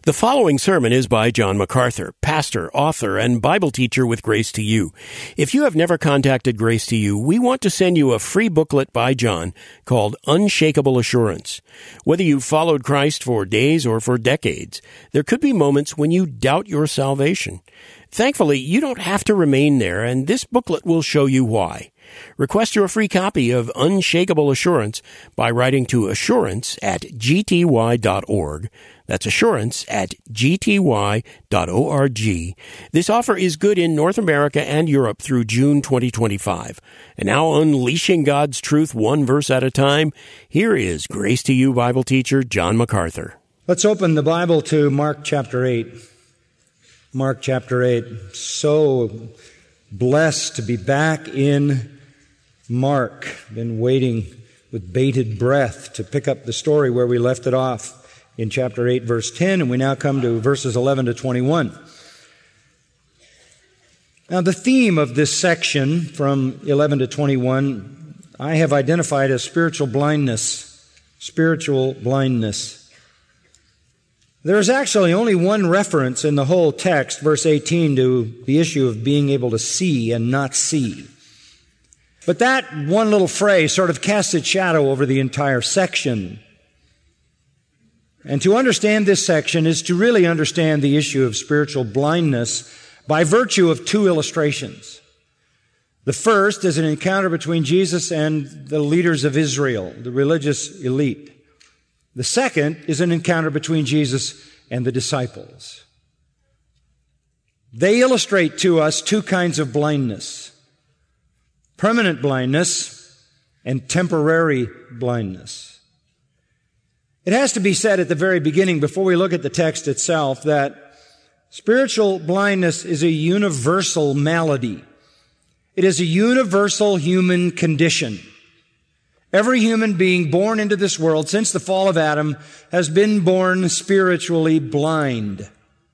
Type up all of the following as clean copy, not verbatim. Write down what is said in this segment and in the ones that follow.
The following sermon is by John MacArthur, pastor, author, and Bible teacher with Grace to You. If you have never contacted Grace to You, we want to send you a free booklet by John called Unshakable Assurance. Whether you've followed Christ for days or for decades, there could be moments when you doubt your salvation. Thankfully, you don't have to remain there, and this booklet will show you why. Request your free copy of Unshakable Assurance by writing to assurance@gty.org. That's assurance@gty.org. This offer is good in North America and Europe through June 2025. And now, unleashing God's truth one verse at a time, here is Grace to You Bible teacher John MacArthur. Let's open the Bible to Mark chapter 8. Mark chapter 8. So blessed to be back in Mark. Been waiting with bated breath to pick up the story where we left it off in chapter 8, verse 10, and we now come to verses 11 to 21. Now, the theme of this section from 11 to 21, I have identified as spiritual blindness. Spiritual blindness. There is actually only one reference in the whole text, verse 18, to the issue of being able to see and not see. But that one little phrase sort of casts its shadow over the entire section. And to understand this section is to really understand the issue of spiritual blindness by virtue of two illustrations. The first is an encounter between Jesus and the leaders of Israel, the religious elite. The second is an encounter between Jesus and the disciples. They illustrate to us two kinds of blindness: permanent blindness and temporary blindness. It has to be said at the very beginning, before we look at the text itself, that spiritual blindness is a universal malady. It is a universal human condition. Every human being born into this world since the fall of Adam has been born spiritually blind.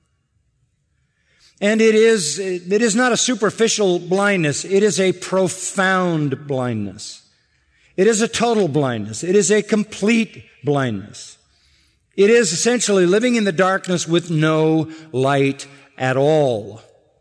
And it is not a superficial blindness. It is a profound blindness. It is a total blindness. It is a complete blindness. It is essentially living in the darkness with no light at all.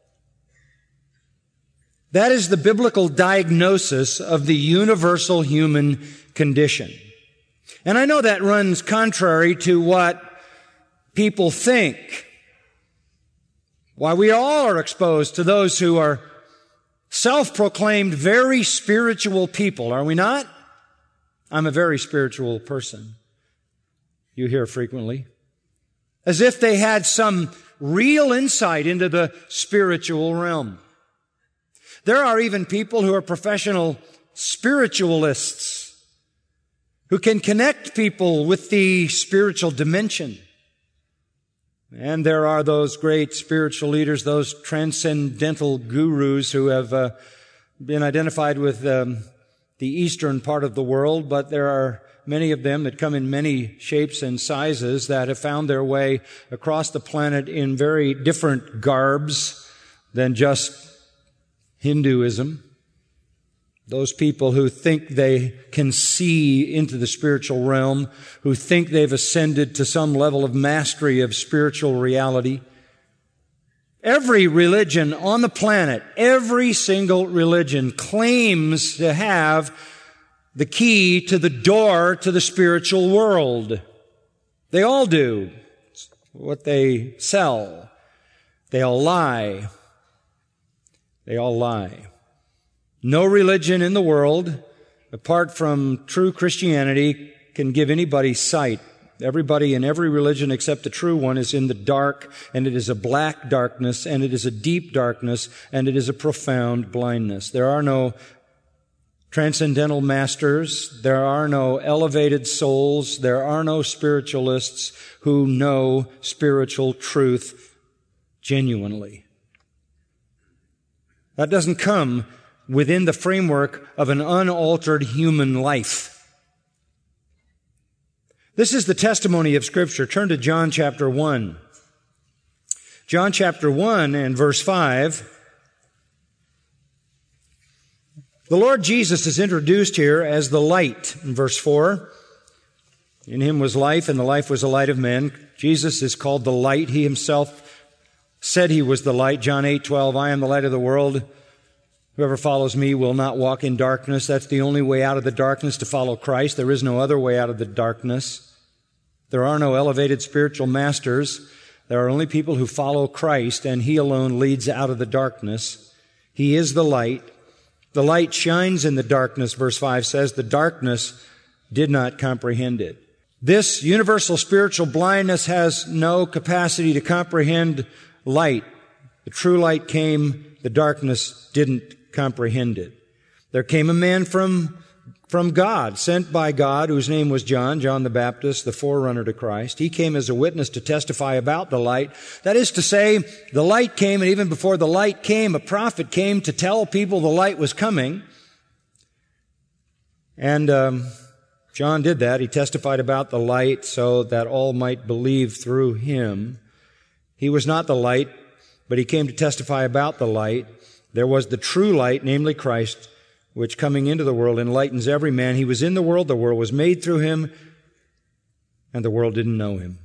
That is the biblical diagnosis of the universal human condition. And I know that runs contrary to what people think. Why, we all are exposed to those who are self-proclaimed very spiritual people, are we not? I'm a very spiritual person. You hear frequently. As if they had some real insight into the spiritual realm. There are even people who are professional spiritualists who can connect people with the spiritual dimension. And there are those great spiritual leaders, those transcendental gurus who have been identified with the eastern part of the world, but there are many of them that come in many shapes and sizes that have found their way across the planet in very different garbs than just Hinduism. Those people who think they can see into the spiritual realm, who think they've ascended to some level of mastery of spiritual reality. Every religion on the planet, every single religion claims to have the key to the door to the spiritual world. They all do. It's what they sell. They all lie. They all lie. No religion in the world, apart from true Christianity, can give anybody sight. Everybody in every religion except the true one is in the dark, and it is a black darkness, and it is a deep darkness, and it is a profound blindness. There are no transcendental masters. There are no elevated souls. There are no spiritualists who know spiritual truth genuinely. That doesn't come within the framework of an unaltered human life. This is the testimony of Scripture. Turn to John chapter 1. John chapter 1 and verse 5. The Lord Jesus is introduced here as the light in verse 4. In him was life, and the life was the light of men. Jesus is called the light. He himself said he was the light. John 8:12, I am the light of the world. Whoever follows me will not walk in darkness. That's the only way out of the darkness, to follow Christ. There is no other way out of the darkness. There are no elevated spiritual masters. There are only people who follow Christ, and he alone leads out of the darkness. He is the light. The light shines in the darkness, verse 5 says. The darkness did not comprehend it. This universal spiritual blindness has no capacity to comprehend light. The true light came, the darkness didn't comprehend it. There came a man from God, sent by God, whose name was John the Baptist, the forerunner to Christ. He came as a witness to testify about the light. That is to say, the light came, and even before the light came, a prophet came to tell people the light was coming. And John did that. He testified about the light so that all might believe through him. He was not the light, but he came to testify about the light. There was the true light, namely Christ, which coming into the world enlightens every man. He was in the world was made through him, and the world didn't know him.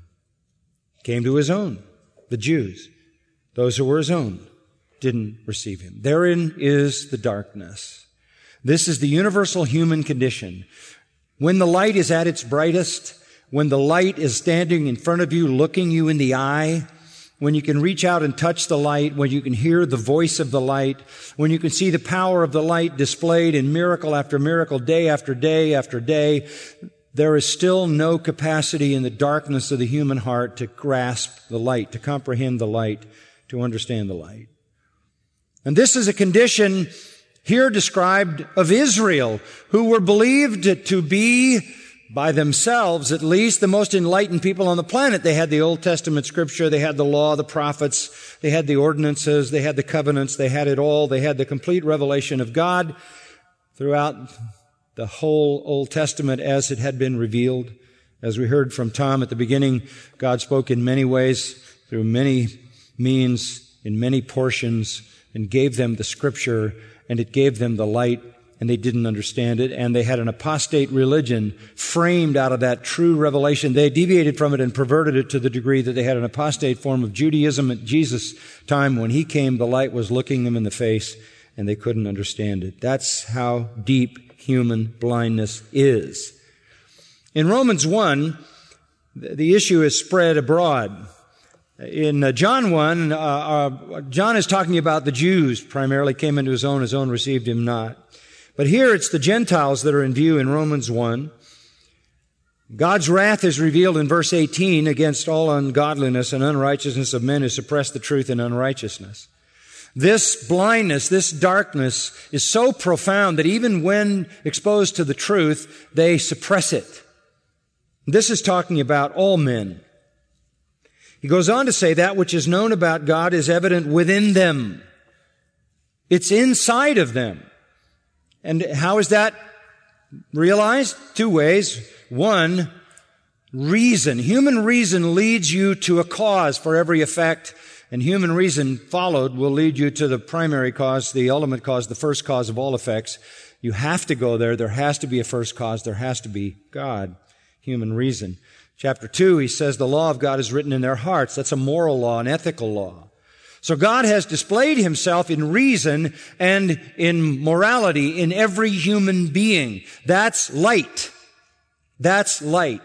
He came to his own, the Jews. Those who were his own didn't receive him. Therein is the darkness. This is the universal human condition. When the light is at its brightest, when the light is standing in front of you, looking you in the eye, when you can reach out and touch the light, when you can hear the voice of the light, when you can see the power of the light displayed in miracle after miracle, day after day after day, there is still no capacity in the darkness of the human heart to grasp the light, to comprehend the light, to understand the light. And this is a condition here described of Israel, who were believed to be, by themselves at least, the most enlightened people on the planet. They had the Old Testament scripture, they had the law, the prophets, they had the ordinances, they had the covenants, they had it all. They had the complete revelation of God throughout the whole Old Testament as it had been revealed. As we heard from Tom at the beginning, God spoke in many ways, through many means, in many portions, and gave them the scripture, and it gave them the light, and they didn't understand it, and they had an apostate religion framed out of that true revelation. They deviated from it and perverted it to the degree that they had an apostate form of Judaism at Jesus' time. When he came, the light was looking them in the face, and they couldn't understand it. That's how deep human blindness is. In Romans 1, the issue is spread abroad. In John 1, John is talking about the Jews primarily came into his own received him not. But here it's the Gentiles that are in view in Romans 1. God's wrath is revealed in verse 18 against all ungodliness and unrighteousness of men who suppress the truth in unrighteousness. This blindness, this darkness is so profound that even when exposed to the truth, they suppress it. This is talking about all men. He goes on to say that which is known about God is evident within them. It's inside of them. And how is that realized? Two ways. One, reason. Human reason leads you to a cause for every effect, and human reason followed will lead you to the primary cause, the ultimate cause, the first cause of all effects. You have to go there. There has to be a first cause. There has to be God, human reason. Chapter 2, he says the law of God is written in their hearts. That's a moral law, an ethical law. So God has displayed himself in reason and in morality in every human being. That's light. That's light.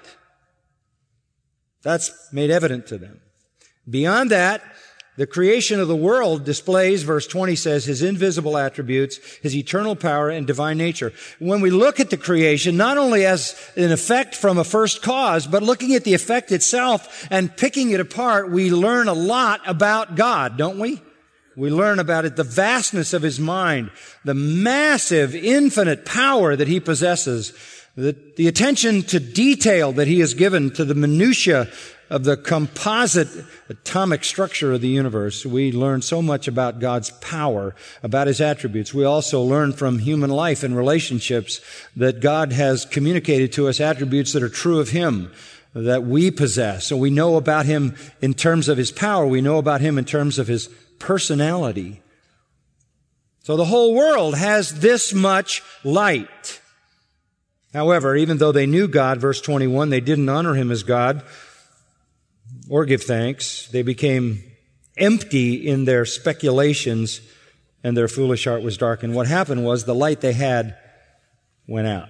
That's made evident to them. Beyond that, the creation of the world displays, verse 20 says, his invisible attributes, his eternal power and divine nature. When we look at the creation, not only as an effect from a first cause, but looking at the effect itself and picking it apart, we learn a lot about God, don't we? We learn about it, the vastness of his mind, the massive, infinite power that he possesses, the attention to detail that he has given to the minutiae of the composite atomic structure of the universe. We learn so much about God's power, about his attributes. We also learn from human life and relationships that God has communicated to us attributes that are true of him, that we possess. So we know about him in terms of his power. We know about him in terms of his personality. So the whole world has this much light. However, even though they knew God, verse 21, they didn't honor Him as God or give thanks. They became empty in their speculations, and their foolish heart was darkened. What happened was the light they had went out.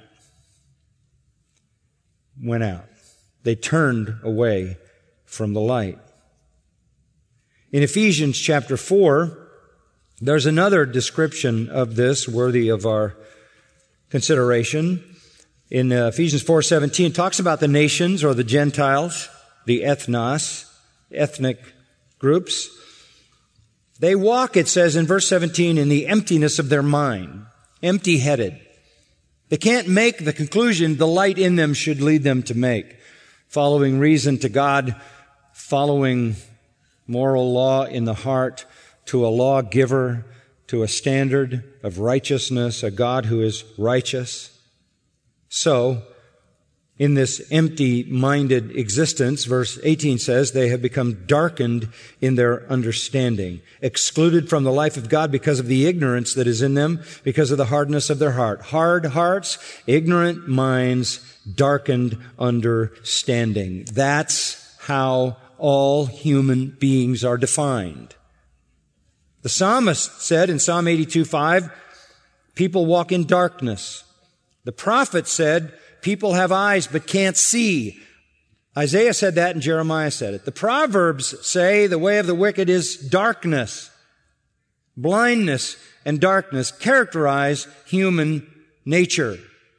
Went out. They turned away from the light. In Ephesians chapter 4, there's another description of this worthy of our consideration. In Ephesians 4:17, it talks about the nations or the Gentiles, the ethnos, ethnic groups. They walk, it says in verse 17, in the emptiness of their mind, empty-headed. They can't make the conclusion the light in them should lead them to make, following reason to God, following moral law in the heart, to a lawgiver, to a standard of righteousness, a God who is righteous. So, in this empty-minded existence, verse 18 says, they have become darkened in their understanding, excluded from the life of God because of the ignorance that is in them, because of the hardness of their heart. Hard hearts, ignorant minds, darkened understanding. That's how all human beings are defined. The psalmist said in Psalm 82:5, people walk in darkness. The prophet said, people have eyes but can't see. Isaiah said that and Jeremiah said it. The Proverbs say the way of the wicked is darkness. Blindness and darkness characterize human nature.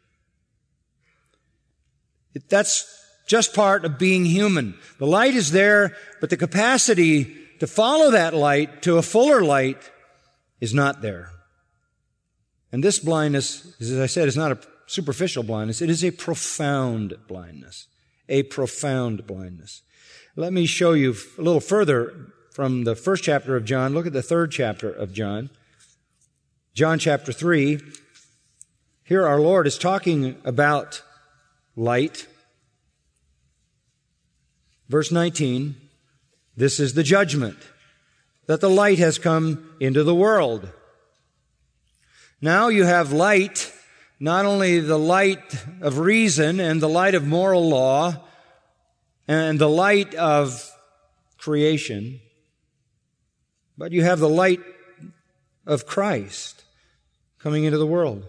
That's just part of being human. The light is there, but the capacity to follow that light to a fuller light is not there. And this blindness, as I said, is not a superficial blindness. It is a profound blindness. A profound blindness. Let me show you a little further from the first chapter of John. Look at the third chapter of John. John chapter 3. Here our Lord is talking about light. Verse 19. This is the judgment, that the light has come into the world. Now you have light, not only the light of reason and the light of moral law and the light of creation, but you have the light of Christ coming into the world.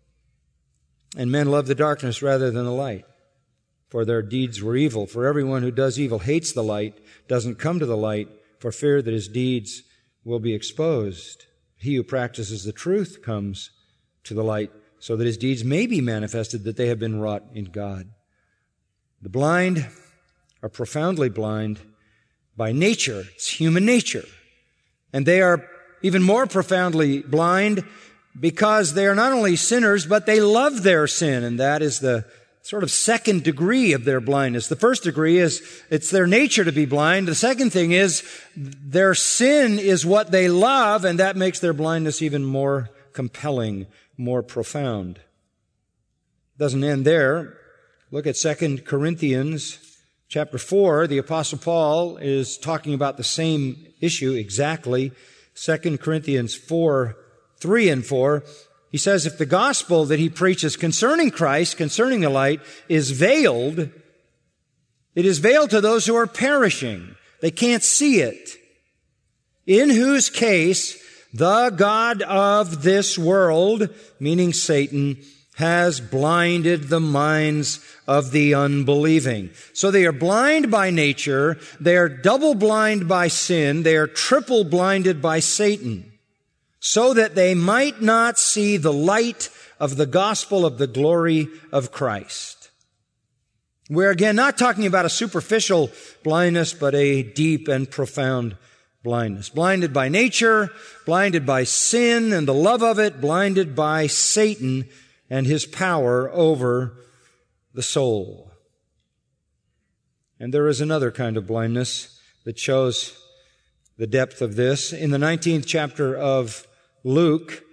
And men love the darkness rather than the light, for their deeds were evil. For everyone who does evil hates the light, doesn't come to the light, for fear that his deeds will be exposed. He who practices the truth comes to the light, so that his deeds may be manifested that they have been wrought in God. The blind are profoundly blind by nature. It's human nature. And they are even more profoundly blind because they are not only sinners, but they love their sin. And that is the sort of second degree of their blindness. The first degree is it's their nature to be blind. The second thing is their sin is what they love, and that makes their blindness even more compelling, more profound. Doesn't end there. Look at 2 Corinthians chapter 4. The Apostle Paul is talking about the same issue exactly. 2 Corinthians 4, 3 and 4. He says, if the gospel that he preaches concerning Christ, concerning the light, is veiled, it is veiled to those who are perishing. They can't see it. In whose case, the God of this world, meaning Satan, has blinded the minds of the unbelieving. So they are blind by nature, they are double blind by sin, they are triple blinded by Satan, so that they might not see the light of the gospel of the glory of Christ. We're again not talking about a superficial blindness, but a deep and profound blindness. Blinded by nature, blinded by sin and the love of it, blinded by Satan and his power over the soul. And there is another kind of blindness that shows the depth of this. In the 19th chapter of Luke,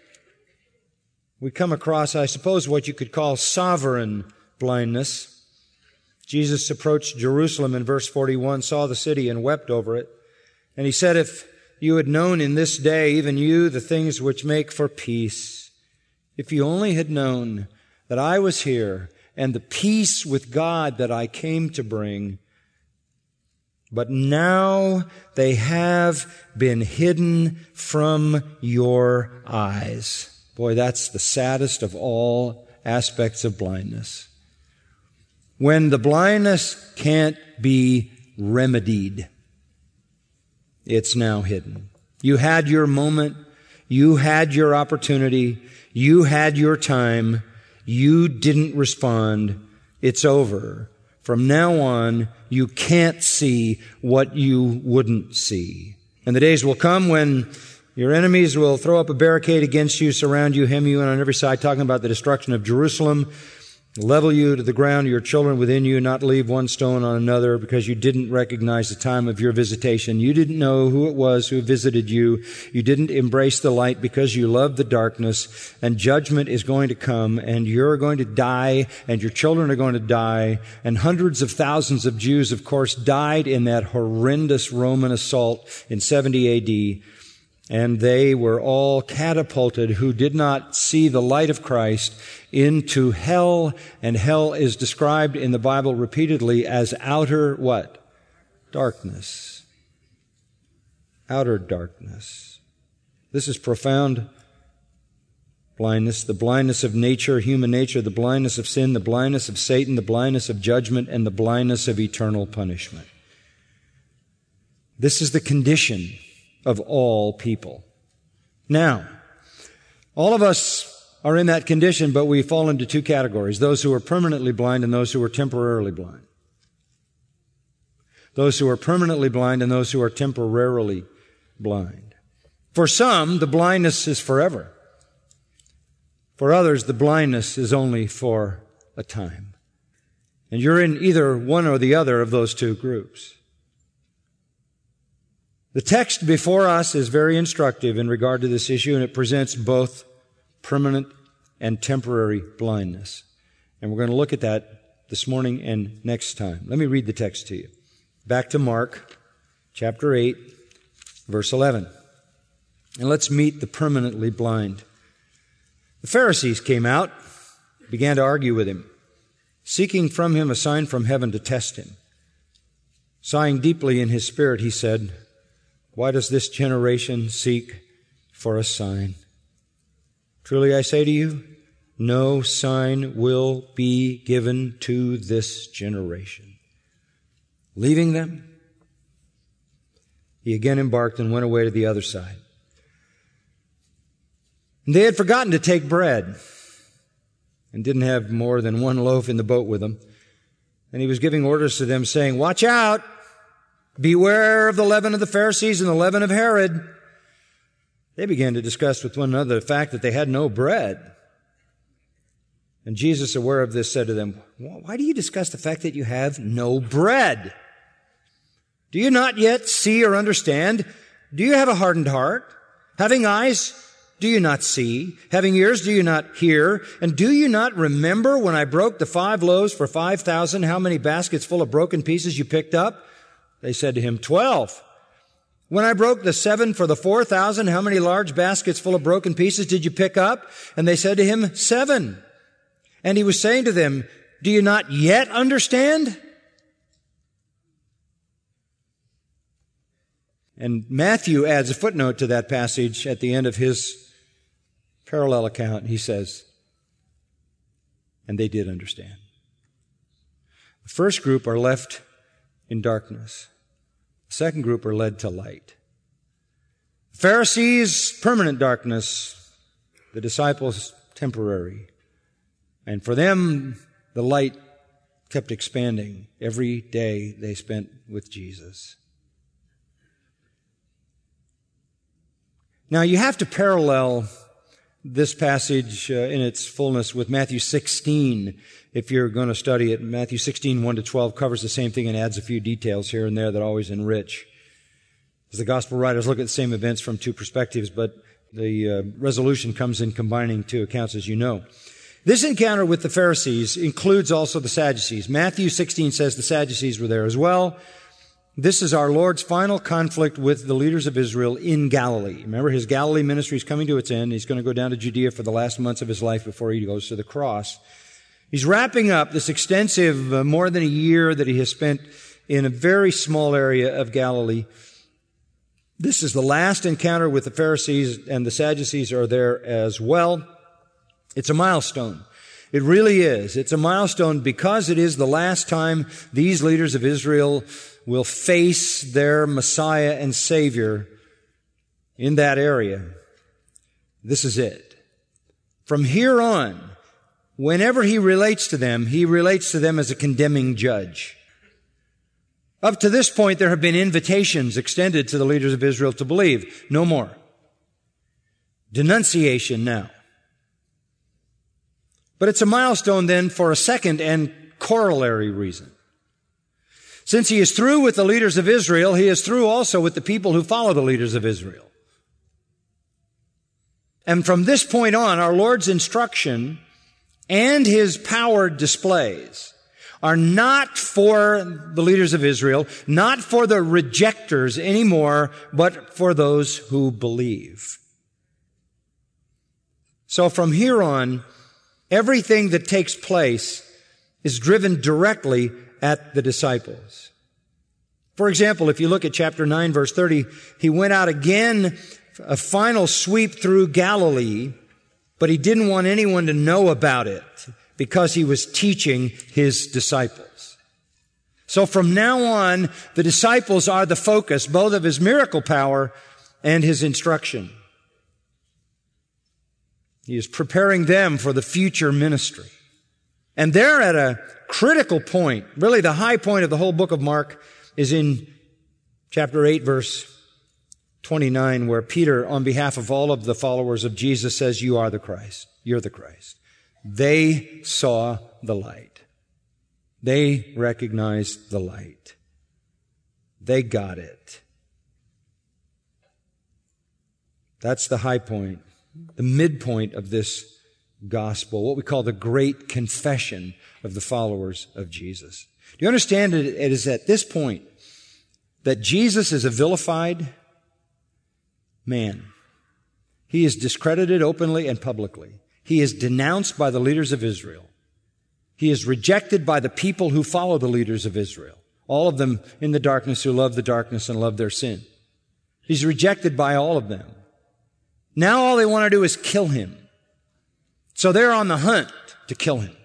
we come across, I suppose, what you could call sovereign blindness. Jesus approached Jerusalem in verse 41, saw the city and wept over it. And he said, if you had known in this day, even you, the things which make for peace, if you only had known that I was here and the peace with God that I came to bring. But now they have been hidden from your eyes. Boy, that's the saddest of all aspects of blindness. When the blindness can't be remedied, it's now hidden. You had your moment. You had your opportunity. You had your time. You didn't respond. It's over. From now on, you can't see what you wouldn't see. And the days will come when your enemies will throw up a barricade against you, surround you, hem you in on every side, talking about the destruction of Jerusalem, level you to the ground, your children within you, not leave one stone on another, because you didn't recognize the time of your visitation. You didn't know who it was who visited you. You didn't embrace the light because you loved the darkness, and judgment is going to come, and you're going to die, and your children are going to die, and hundreds of thousands of Jews, of course, died in that horrendous Roman assault in 70 A.D., and they were all catapulted who did not see the light of Christ into hell, and hell is described in the Bible repeatedly as outer what? Darkness. Outer darkness. This is profound blindness, the blindness of nature, human nature, the blindness of sin, the blindness of Satan, the blindness of judgment, and the blindness of eternal punishment. This is the condition of all people. Now, all of us are in that condition, but we fall into two categories: those who are permanently blind and those who are temporarily blind. Those who are permanently blind and those who are temporarily blind. For some, the blindness is forever. For others, the blindness is only for a time. And you're in either one or the other of those two groups. The text before us is very instructive in regard to this issue, and it presents both permanent and temporary blindness. And we're going to look at that this morning and next time. Let me read the text to you. Back to Mark, chapter 8, verse 11. And let's meet the permanently blind. The Pharisees came out, began to argue with him, seeking from him a sign from heaven to test him. Sighing deeply in his spirit, he said, "Why does this generation seek for a sign? Truly I say to you, no sign will be given to this generation." Leaving them, he again embarked and went away to the other side. And they had forgotten to take bread and didn't have more than one loaf in the boat with them. And he was giving orders to them, saying, "Watch out! Beware of the leaven of the Pharisees and the leaven of Herod." They began to discuss with one another the fact that they had no bread. And Jesus, aware of this, said to them, "Why do you discuss the fact that you have no bread? Do you not yet see or understand? Do you have a hardened heart? Having eyes, do you not see? Having ears, do you not hear? And do you not remember when I broke the 5 loaves for 5,000, how many baskets full of broken pieces you picked up?" They said to him, 12. "When I broke the 7 for the 4,000, how many large baskets full of broken pieces did you pick up?" And they said to him, 7. And he was saying to them, "Do you not yet understand?" And Matthew adds a footnote to that passage at the end of his parallel account. He says, "And they did understand." The first group are left in darkness. The second group are led to light. The Pharisees, permanent darkness. The disciples, temporary. And for them, the light kept expanding every day they spent with Jesus. Now, you have to parallel this passage in its fullness with Matthew 16 if you're going to study it. Matthew 16, 1-12 covers the same thing and adds a few details here and there that always enrich. As the gospel writers look at the same events from two perspectives, but the resolution comes in combining two accounts, as you know. This encounter with the Pharisees includes also the Sadducees. Matthew 16 says the Sadducees were there as well. This is our Lord's final conflict with the leaders of Israel in Galilee. Remember, his Galilee ministry is coming to its end. He's going to go down to Judea for the last months of his life before he goes to the cross. He's wrapping up this extensive, more than a year that he has spent in a very small area of Galilee. This is the last encounter with the Pharisees, and the Sadducees are there as well. It's a milestone. It really is. It's a milestone because it is the last time these leaders of Israel will face their Messiah and Savior in that area. This is it. From here on, whenever he relates to them as a condemning judge. Up to this point, there have been invitations extended to the leaders of Israel to believe. No more. Denunciation now. But it's a milestone then for a second and corollary reason. Since he is through with the leaders of Israel, he is through also with the people who follow the leaders of Israel. And from this point on, our Lord's instruction and his power displays are not for the leaders of Israel, not for the rejectors anymore, but for those who believe. So from here on, everything that takes place is driven directly at the disciples. For example, if you look at chapter 9, verse 30, he went out again, a final sweep through Galilee, but he didn't want anyone to know about it because he was teaching his disciples. So from now on, the disciples are the focus, both of his miracle power and his instruction. He is preparing them for the future ministry. And they're at a critical point. Really, the high point of the whole book of Mark is in chapter 8, verse 29, where Peter, on behalf of all of the followers of Jesus, says, "You are the Christ. You're the Christ." They saw the light. They recognized the light. They got it. That's the high point, the midpoint of this gospel, what we call the great confession of the followers of Jesus. Do you understand it is at this point that Jesus is a vilified man. He is discredited openly and publicly. He is denounced by the leaders of Israel. He is rejected by the people who follow the leaders of Israel, all of them in the darkness who love the darkness and love their sin. He's rejected by all of them. Now all they want to do is kill him. So they're on the hunt to kill him.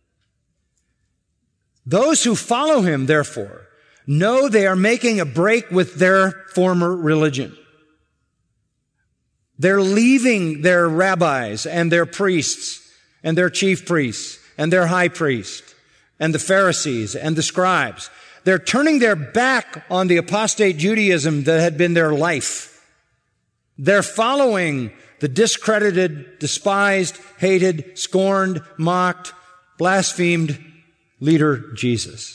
Those who follow him, therefore, know they are making a break with their former religion. They're leaving their rabbis and their priests and their chief priests and their high priest and the Pharisees and the scribes. They're turning their back on the apostate Judaism that had been their life. They're following the discredited, despised, hated, scorned, mocked, blasphemed leader Jesus.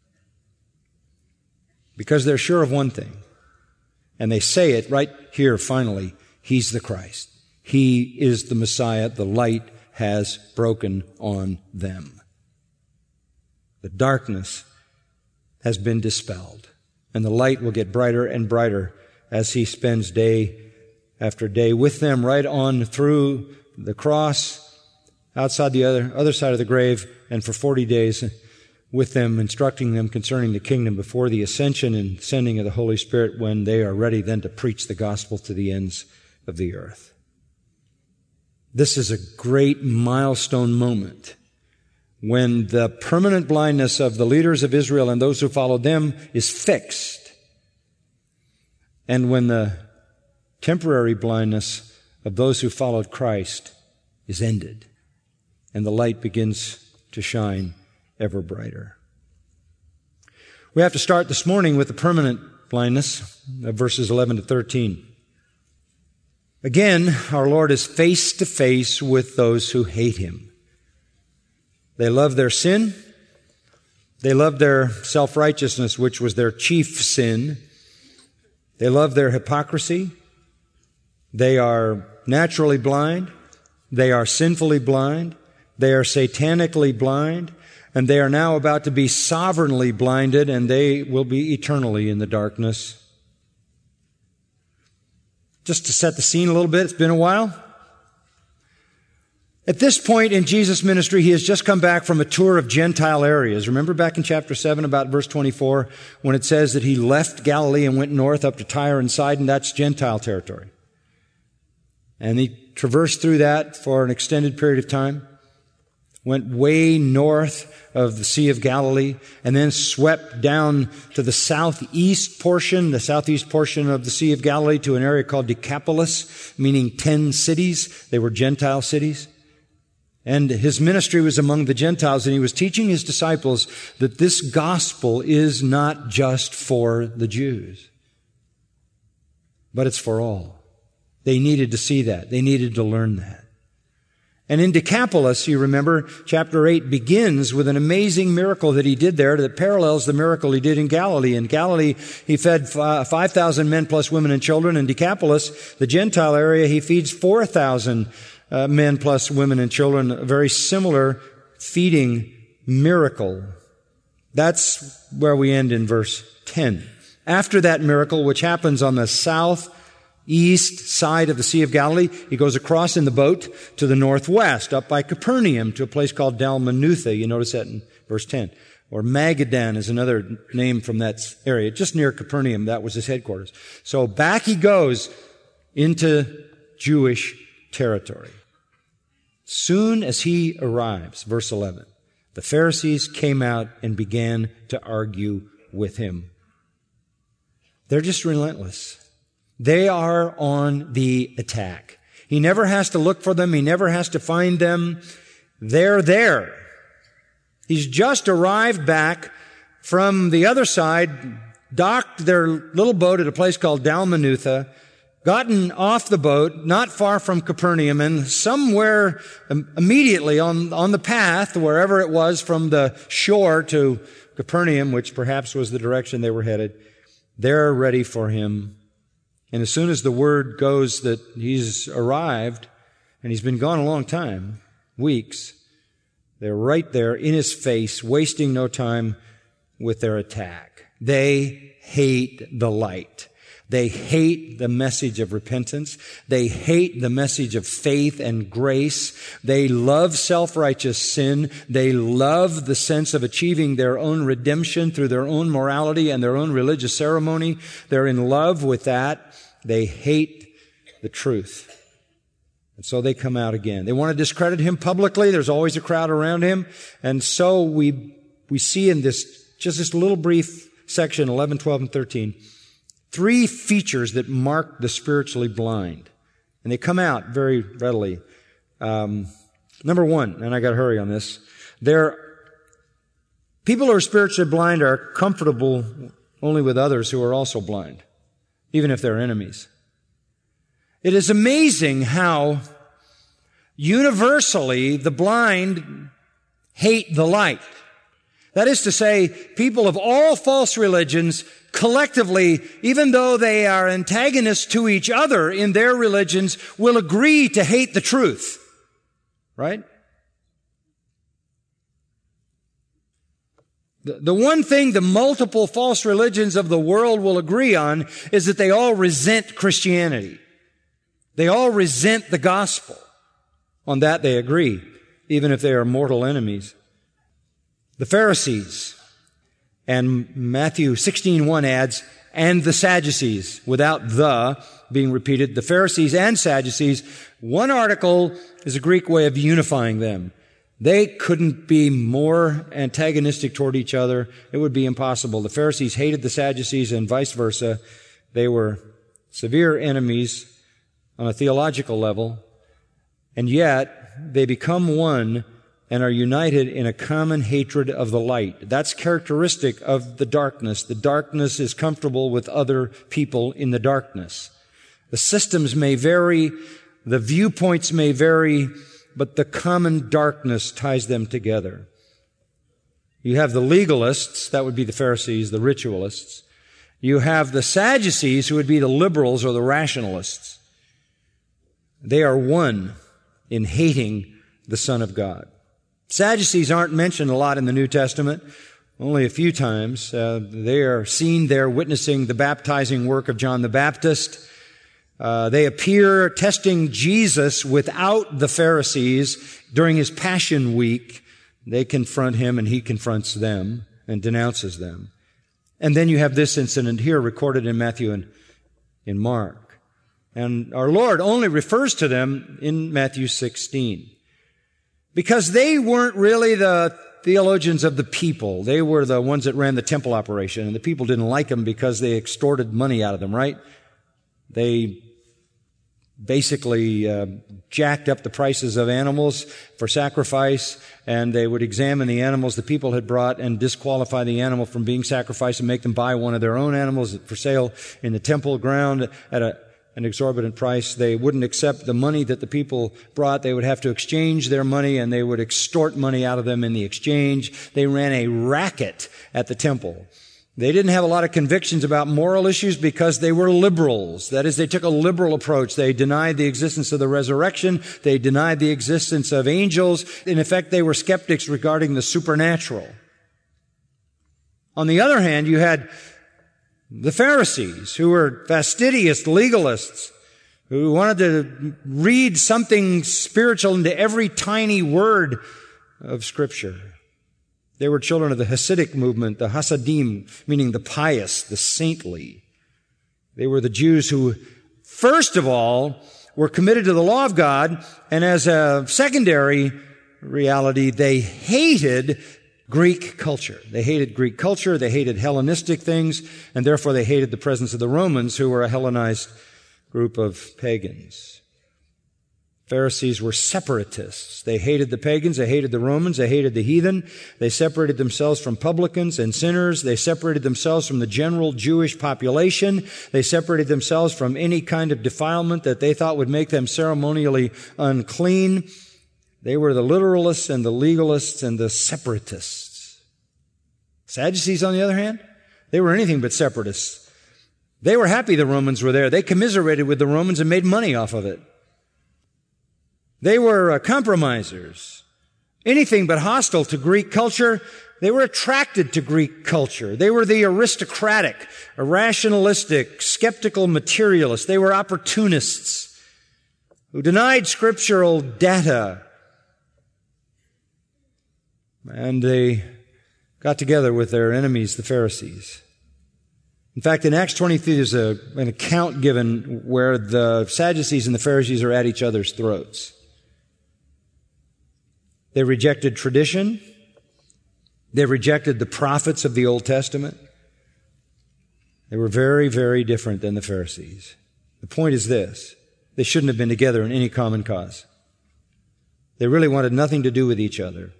Because they're sure of one thing, and they say it right here finally, He's the Christ. He is the Messiah. The light has broken on them. The darkness has been dispelled, and the light will get brighter and brighter as he spends day after day with them right on through the cross, outside the other side of the grave, and for 40 days with them, instructing them concerning the kingdom before the ascension and sending of the Holy Spirit when they are ready then to preach the gospel to the ends of the earth. This is a great milestone moment when the permanent blindness of the leaders of Israel and those who followed them is fixed, and when the temporary blindness of those who followed Christ is ended, and the light begins to shine ever brighter. We have to start this morning with the permanent blindness of verses 11 to 13. Again, our Lord is face to face with those who hate Him. They love their sin. They love their self-righteousness, which was their chief sin. They love their hypocrisy. They are naturally blind. They are sinfully blind. They are satanically blind. And they are now about to be sovereignly blinded, and they will be eternally in the darkness. Just to set the scene a little bit, it's been a while. At this point in Jesus' ministry, he has just come back from a tour of Gentile areas. Remember back in chapter 7, about verse 24, when it says that he left Galilee and went north up to Tyre and Sidon? That's Gentile territory. And he traversed through that for an extended period of time, went way north of the Sea of Galilee, and then swept down to the southeast portion of the Sea of Galilee, to an area called Decapolis, meaning 10 cities. They were Gentile cities. And his ministry was among the Gentiles, and he was teaching his disciples that this gospel is not just for the Jews, but it's for all. They needed to see that. They needed to learn that. And in Decapolis, you remember, chapter 8 begins with an amazing miracle that he did there that parallels the miracle he did in Galilee. In Galilee, he fed 5,000 men plus women and children. In Decapolis, the Gentile area, he feeds 4,000 men plus women and children. A very similar feeding miracle. That's where we end in verse 10. After that miracle, which happens on the southeast side of the Sea of Galilee, he goes across in the boat to the northwest, up by Capernaum, to a place called Dalmanutha. You notice that in verse 10. Or Magadan is another name from that area, just near Capernaum. That was his headquarters. So back he goes into Jewish territory. Soon as he arrives, verse 11, the Pharisees came out and began to argue with him. They're just relentless. They are on the attack. He never has to look for them. He never has to find them. They're there. He's just arrived back from the other side, docked their little boat at a place called Dalmanutha, gotten off the boat, not far from Capernaum, and somewhere immediately on the path, wherever it was from the shore to Capernaum, which perhaps was the direction they were headed, they're ready for him. And as soon as the word goes that he's arrived, and he's been gone a long time, weeks, they're right there in his face, wasting no time with their attack. They hate the light. They hate the message of repentance. They hate the message of faith and grace. They love self-righteous sin. They love the sense of achieving their own redemption through their own morality and their own religious ceremony. They're in love with that. They hate the truth. And so they come out again. They want to discredit him publicly. There's always a crowd around him. And so we see in this little brief section, 11, 12, and 13, three features that mark the spiritually blind. And they come out very readily. Number one, and I got to hurry on this, people who are spiritually blind are comfortable only with others who are also blind, even if they're enemies. It is amazing how universally the blind hate the light. That is to say, people of all false religions collectively, even though they are antagonists to each other in their religions, will agree to hate the truth. Right? The one thing the multiple false religions of the world will agree on is that they all resent Christianity. They all resent the gospel. On that they agree, even if they are mortal enemies. The Pharisees, and Matthew 16:1 adds, and the Sadducees, without the being repeated. The Pharisees and Sadducees, one article is a Greek way of unifying them. They couldn't be more antagonistic toward each other. It would be impossible. The Pharisees hated the Sadducees and vice versa. They were severe enemies on a theological level, and yet they become one and are united in a common hatred of the light. That's characteristic of the darkness. The darkness is comfortable with other people in the darkness. The systems may vary, the viewpoints may vary, but the common darkness ties them together. You have the legalists, that would be the Pharisees, the ritualists. You have the Sadducees, who would be the liberals or the rationalists. They are one in hating the Son of God. Sadducees aren't mentioned a lot in the New Testament, only a few times. They are seen there witnessing the baptizing work of John the Baptist. They appear testing Jesus without the Pharisees during his Passion Week. They confront him and he confronts them and denounces them. And then you have this incident here recorded in Matthew and in Mark. And our Lord only refers to them in Matthew 16. Because they weren't really the theologians of the people. They were the ones that ran the temple operation. And the people didn't like them because they extorted money out of them, right? They basically jacked up the prices of animals for sacrifice, and they would examine the animals the people had brought and disqualify the animal from being sacrificed and make them buy one of their own animals for sale in the temple ground at an exorbitant price. They wouldn't accept the money that the people brought. They would have to exchange their money, and they would extort money out of them in the exchange. They ran a racket at the temple. They didn't have a lot of convictions about moral issues because they were liberals. That is, they took a liberal approach. They denied the existence of the resurrection. They denied the existence of angels. In effect, they were skeptics regarding the supernatural. On the other hand, you had the Pharisees, who were fastidious legalists, who wanted to read something spiritual into every tiny word of Scripture. They were children of the Hasidic movement, the Hasidim, meaning the pious, the saintly. They were the Jews who, first of all, were committed to the law of God, and as a secondary reality, they hated Greek culture. They hated Greek culture, they hated Hellenistic things, and therefore they hated the presence of the Romans, who were a Hellenized group of pagans. Pharisees were separatists. They hated the pagans, they hated the Romans, they hated the heathen. They separated themselves from publicans and sinners. They separated themselves from the general Jewish population. They separated themselves from any kind of defilement that they thought would make them ceremonially unclean. They were the literalists and the legalists and the separatists. Sadducees, on the other hand, they were anything but separatists. They were happy the Romans were there. They commiserated with the Romans and made money off of it. They were compromisers, anything but hostile to Greek culture. They were attracted to Greek culture. They were the aristocratic, rationalistic, skeptical materialists. They were opportunists who denied scriptural data. And they got together with their enemies, the Pharisees. In fact, in Acts 23, there's an account given where the Sadducees and the Pharisees are at each other's throats. They rejected tradition. They rejected the prophets of the Old Testament. They were very, very different than the Pharisees. The point is this: they shouldn't have been together in any common cause. They really wanted nothing to do with each other.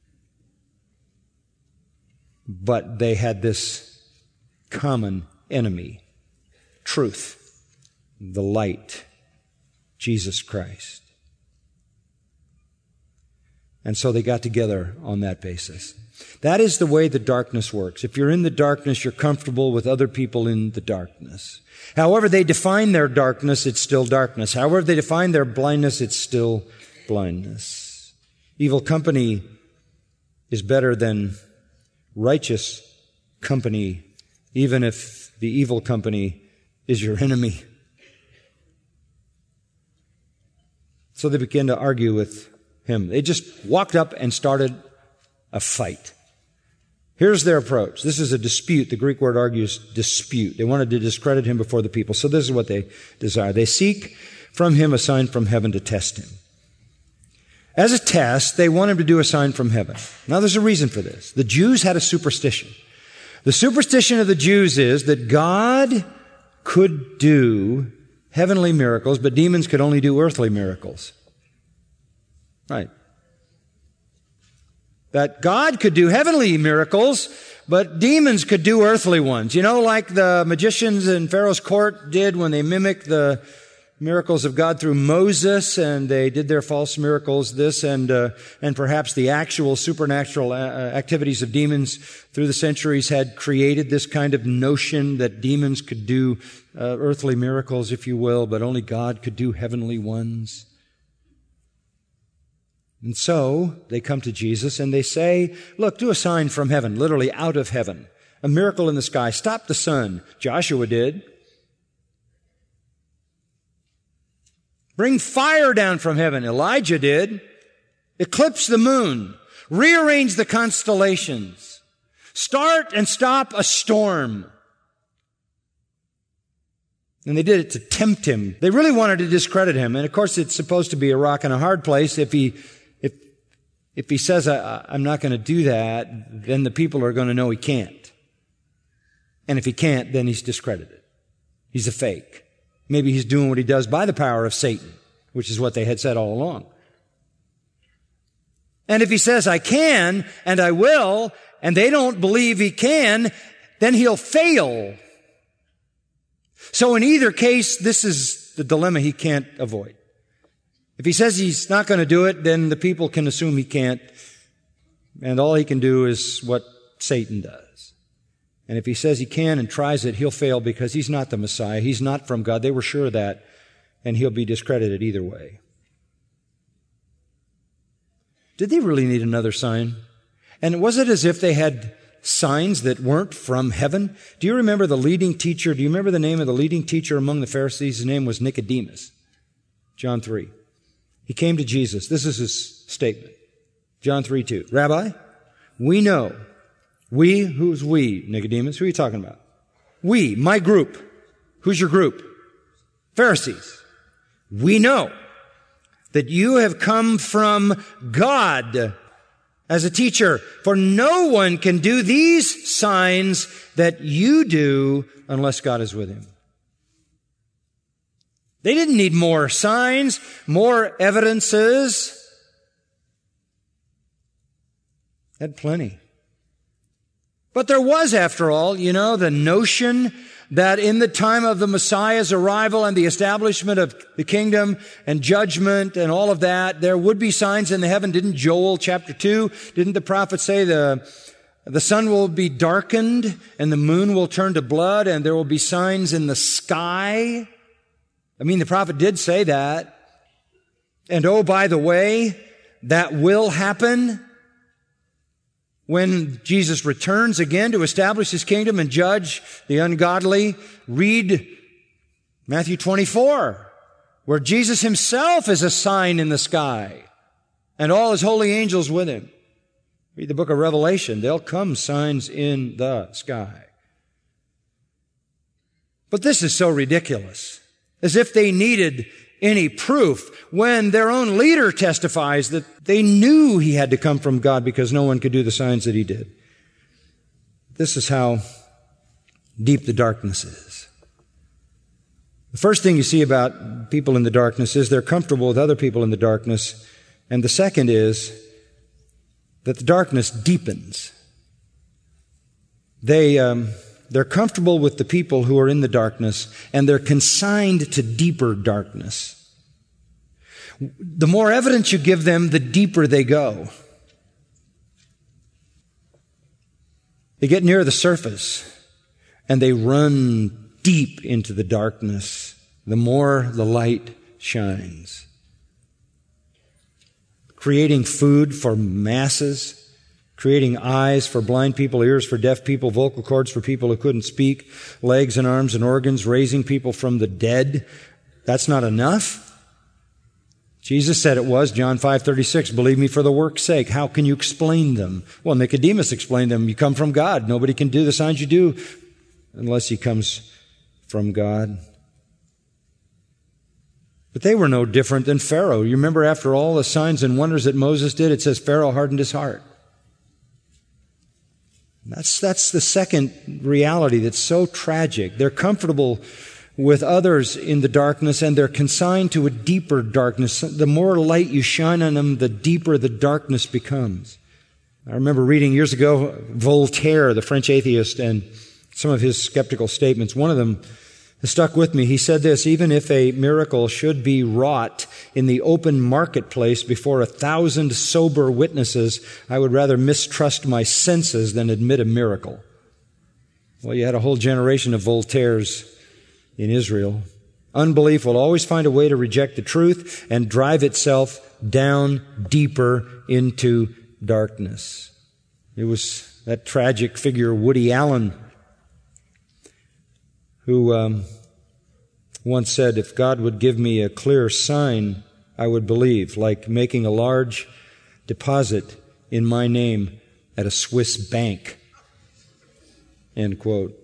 But they had this common enemy: truth, the light, Jesus Christ. And so they got together on that basis. That is the way the darkness works. If you're in the darkness, you're comfortable with other people in the darkness. However they define their darkness, it's still darkness. However they define their blindness, it's still blindness. Evil company is better than righteous company, even if the evil company is your enemy. So they began to argue with him. They just walked up and started a fight. Here's their approach. This is a dispute. The Greek word argues dispute. They wanted to discredit him before the people. So this is what they desire. They seek from him a sign from heaven to test him. As a test, they want him to do a sign from heaven. Now there's a reason for this. The Jews had a superstition. The superstition of the Jews is that God could do heavenly miracles, but demons could only do earthly miracles. Right. That God could do heavenly miracles, but demons could do earthly ones. You know, like the magicians in Pharaoh's court did when they mimicked the miracles of God through Moses, and they did their false miracles, and perhaps the actual supernatural activities of demons through the centuries had created this kind of notion that demons could do earthly miracles, if you will, but only God could do heavenly ones. And so they come to Jesus and they say, look, do a sign from heaven, literally out of heaven. A miracle in the sky. Stop the sun. Joshua did. bring fire down from heaven. Elijah did. Eclipse the moon. Rearrange the constellations. Start and stop a storm. And they did it to tempt him. They really wanted to discredit him. And of course, it's supposed to be a rock and a hard place. If he says, I'm not going to do that, then the people are going to know he can't. And if he can't, then he's discredited. He's a fake. Maybe he's doing what he does by the power of Satan, which is what they had said all along. And if he says, I can and I will, and they don't believe he can, then he'll fail. So in either case, this is the dilemma he can't avoid. If he says he's not going to do it, then the people can assume he can't, and all he can do is what Satan does. And if he says he can and tries it, he'll fail because he's not the Messiah. He's not from God. They were sure of that, and he'll be discredited either way. Did they really need another sign? And was it as if they had signs that weren't from heaven? Do you remember the leading teacher? Do you remember the name of the leading teacher among the Pharisees? His name was Nicodemus. John 3. He came to Jesus. This is his statement. John 3:2. Rabbi, we know. We, who's we, Nicodemus? Who are you talking about? We, my group. Who's your group? Pharisees. We know that you have come from God as a teacher, for no one can do these signs that you do unless God is with him. They didn't need more signs, more evidences. They had plenty. But there was, after all, the notion that in the time of the Messiah's arrival and the establishment of the kingdom and judgment and all of that, there would be signs in the heaven. Didn't Joel chapter 2, didn't the prophet say the sun will be darkened and the moon will turn to blood and there will be signs in the sky? I mean, the prophet did say that. And oh, by the way, that will happen when Jesus returns again to establish his kingdom and judge the ungodly. Read Matthew 24, where Jesus himself is a sign in the sky and all his holy angels with him. Read the book of Revelation. There'll come signs in the sky. But this is so ridiculous. As if they needed any proof when their own leader testifies that they knew he had to come from God because no one could do the signs that he did. This is how deep the darkness is. The first thing you see about people in the darkness is they're comfortable with other people in the darkness. And the second is that the darkness deepens. They're comfortable with the people who are in the darkness, and they're consigned to deeper darkness. The more evidence you give them, the deeper they go. They get near the surface, and they run deep into the darkness, the more the light shines. Creating food for masses, creating eyes for blind people, ears for deaf people, vocal cords for people who couldn't speak, legs and arms and organs, raising people from the dead. That's not enough. Jesus said it was, John 5:36, believe me for the work's sake. How can you explain them? Well, Nicodemus explained them. You come from God. Nobody can do the signs you do unless he comes from God. But they were no different than Pharaoh. You remember after all the signs and wonders that Moses did, it says Pharaoh hardened his heart. That's the second reality that's so tragic. They're comfortable with others in the darkness, and they're consigned to a deeper darkness. The more light you shine on them, the deeper the darkness becomes. I remember reading years ago Voltaire, the French atheist, and some of his skeptical statements. One of them has stuck with me. He said this: even if a miracle should be wrought in the open marketplace before 1,000 sober witnesses, I would rather mistrust my senses than admit a miracle. Well, you had a whole generation of Voltaires in Israel. Unbelief will always find a way to reject the truth and drive itself down deeper into darkness. It was that tragic figure, Woody Allen, who once said, if God would give me a clear sign, I would believe, like making a large deposit in my name at a Swiss bank. End quote.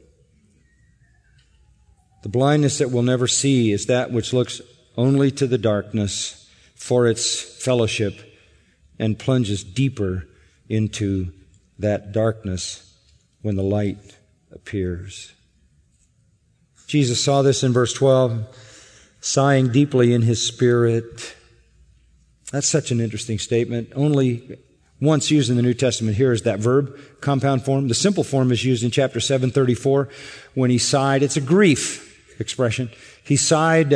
The blindness that we'll never see is that which looks only to the darkness for its fellowship and plunges deeper into that darkness when the light appears. Jesus saw this in verse 12, sighing deeply in his spirit. That's such an interesting statement. Only once used in the New Testament here is that verb, compound form. The simple form is used in chapter 7:34 when he sighed. It's a grief expression. He sighed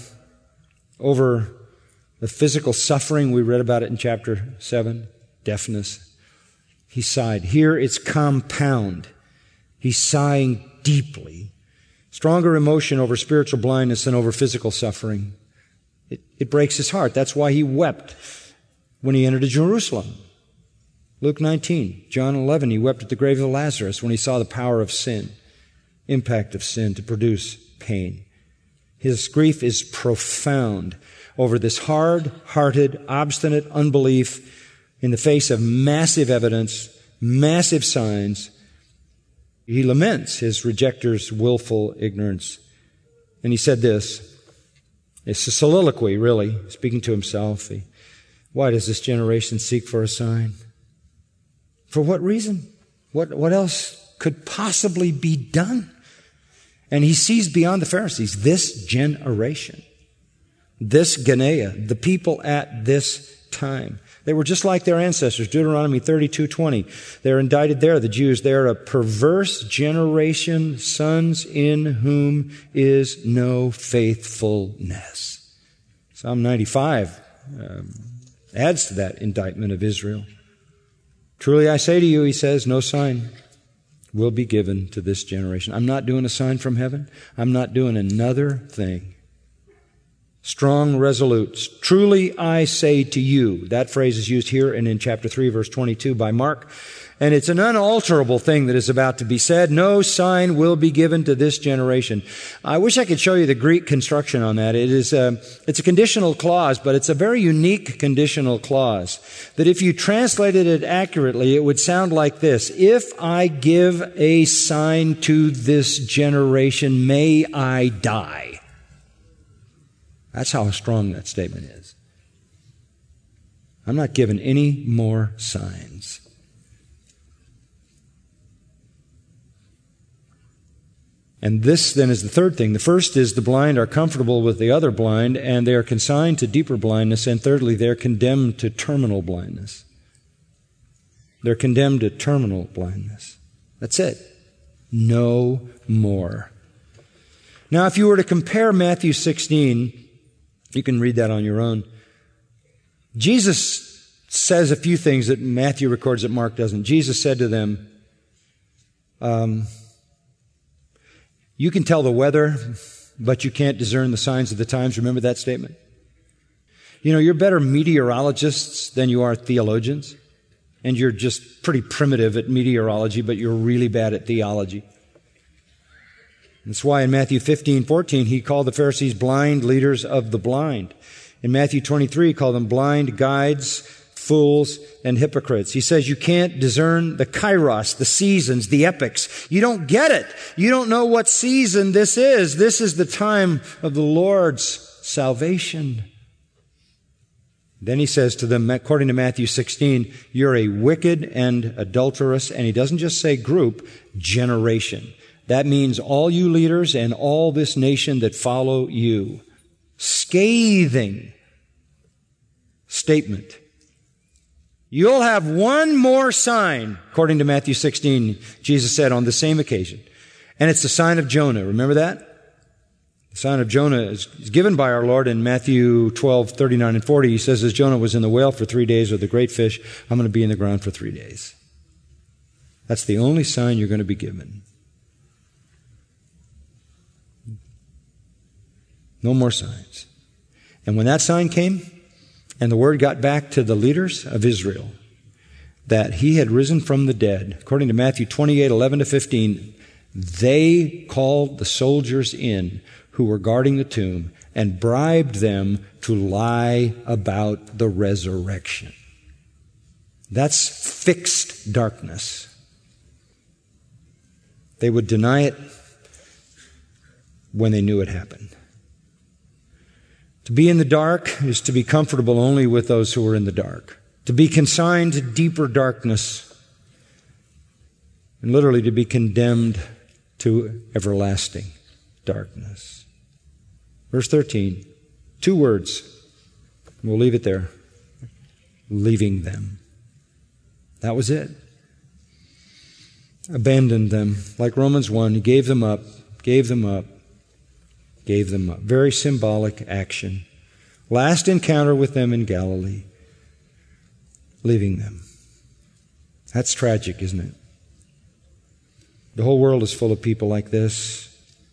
over the physical suffering. We read about it in chapter 7, deafness. He sighed. Here it's compound. He's sighing deeply. Stronger emotion over spiritual blindness than over physical suffering. It breaks his heart. That's why he wept when he entered Jerusalem. Luke 19, John 11, he wept at the grave of Lazarus when he saw the power of sin, impact of sin to produce pain. His grief is profound over this hard-hearted, obstinate unbelief in the face of massive evidence, massive signs. He laments his rejectors' willful ignorance. And he said this, it's a soliloquy, really, speaking to himself. Why does this generation seek for a sign? For what reason? What else could possibly be done? And he sees beyond the Pharisees, this generation, this Genea, the people at this time. They were just like their ancestors. Deuteronomy 32:20. They're indicted there, the Jews. They're a perverse generation, sons in whom is no faithfulness. Psalm 95 adds to that indictment of Israel. Truly I say to you, he says, no sign will be given to this generation. I'm not doing a sign from heaven. I'm not doing another thing. Strong, resolute. Truly I say to you. That phrase is used here and in chapter 3, verse 22 by Mark. And it's an unalterable thing that is about to be said. No sign will be given to this generation. I wish I could show you the Greek construction on that. It's a conditional clause, but it's a very unique conditional clause. That if you translated it accurately, it would sound like this. If I give a sign to this generation, may I die. That's how strong that statement is. I'm not given any more signs. And this then is the third thing. The first is the blind are comfortable with the other blind, and they are consigned to deeper blindness. And thirdly, they're condemned to terminal blindness. They're condemned to terminal blindness. That's it. No more. Now, if you were to compare Matthew 16, you can read that on your own. Jesus says a few things that Matthew records that Mark doesn't. Jesus said to them, you can tell the weather, but you can't discern the signs of the times. Remember that statement? You know, you're better meteorologists than you are theologians. And you're just pretty primitive at meteorology, but you're really bad at theology. That's why in Matthew 15:14, he called the Pharisees blind leaders of the blind. In Matthew 23, he called them blind guides, fools, and hypocrites. He says you can't discern the kairos, the seasons, the epochs. You don't get it. You don't know what season this is. This is the time of the Lord's salvation. Then he says to them, according to Matthew 16, you're a wicked and adulterous, and he doesn't just say group, generation. That means all you leaders and all this nation that follow you. Scathing statement. You'll have one more sign, according to Matthew 16, Jesus said on the same occasion. And it's the sign of Jonah. Remember that? The sign of Jonah is given by our Lord in Matthew 12:39 and 40. He says, as Jonah was in the whale for 3 days with the great fish, I'm going to be in the ground for 3 days. That's the only sign you're going to be given. No more signs. And when that sign came, and the word got back to the leaders of Israel that he had risen from the dead, according to Matthew 28:11-15, they called the soldiers in who were guarding the tomb and bribed them to lie about the resurrection. That's fixed darkness. They would deny it when they knew it happened. To be in the dark is to be comfortable only with those who are in the dark. To be consigned to deeper darkness, and literally to be condemned to everlasting darkness. Verse 13, 2 words. We'll leave it there. Leaving them. That was it. Abandoned them. Like Romans 1, he gave them up, gave them up, gave them up. Very symbolic action. Last encounter with them in Galilee. Leaving them. That's tragic, isn't it? The whole world is full of people like this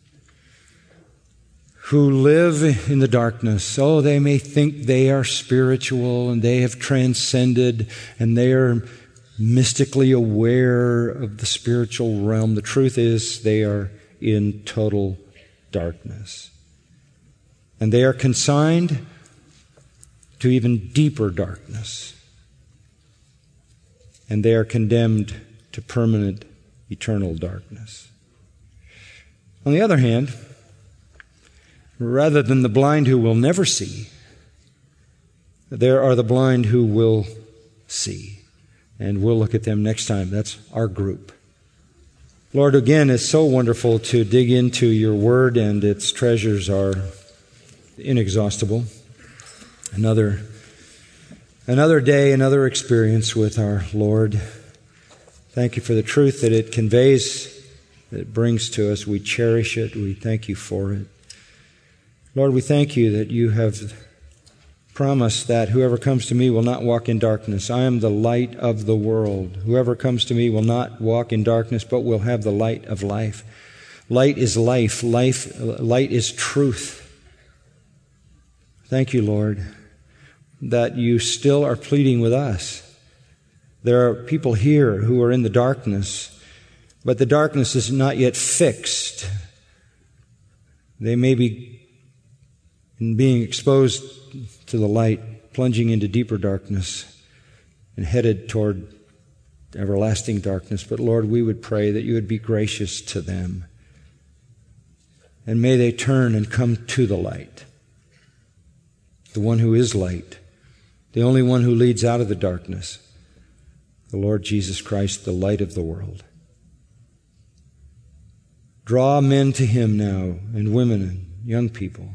who live in the darkness. Oh, they may think they are spiritual and they have transcended and they are mystically aware of the spiritual realm. The truth is they are in total darkness. And they are consigned to even deeper darkness. And they are condemned to permanent, eternal darkness. On the other hand, rather than the blind who will never see, there are the blind who will see. And we'll look at them next time. That's our group. Lord, again, it's so wonderful to dig into your word, and its treasures are inexhaustible. Another day, another experience with our Lord. Thank you for the truth that it conveys, that it brings to us. We cherish it. We thank you for it. Lord, we thank you that you have promised that whoever comes to me will not walk in darkness. I am the light of the world. Whoever comes to me will not walk in darkness, but will have the light of life. Light is life. Light is truth. Thank you, Lord, that you still are pleading with us. There are people here who are in the darkness, but the darkness is not yet fixed. They may be in being exposed to the light, plunging into deeper darkness and headed toward everlasting darkness. But Lord, we would pray that you would be gracious to them. And may they turn and come to the light. The one who is light. The only one who leads out of the darkness. The Lord Jesus Christ, the light of the world. Draw men to him now, and women and young people,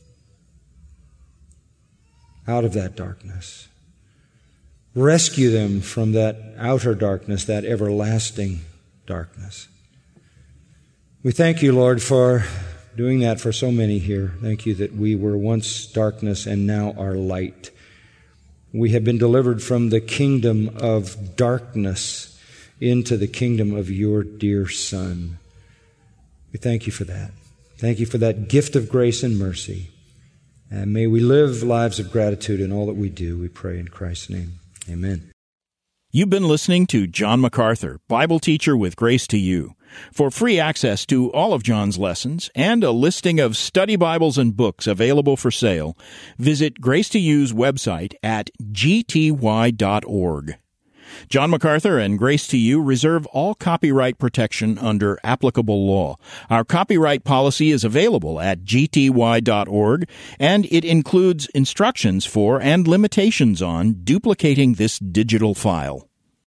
out of that darkness. Rescue them from that outer darkness, that everlasting darkness. We thank you, Lord, for doing that for so many here. Thank you that we were once darkness and now are light. We have been delivered from the kingdom of darkness into the kingdom of your dear Son. We thank you for that. Thank you for that gift of grace and mercy. And may we live lives of gratitude in all that we do, we pray in Christ's name. Amen. You've been listening to John MacArthur, Bible teacher with Grace to You. For free access to all of John's lessons and a listing of study Bibles and books available for sale, visit Grace to You's website at gty.org. John MacArthur and Grace to You reserve all copyright protection under applicable law. Our copyright policy is available at gty.org, and it includes instructions for and limitations on duplicating this digital file.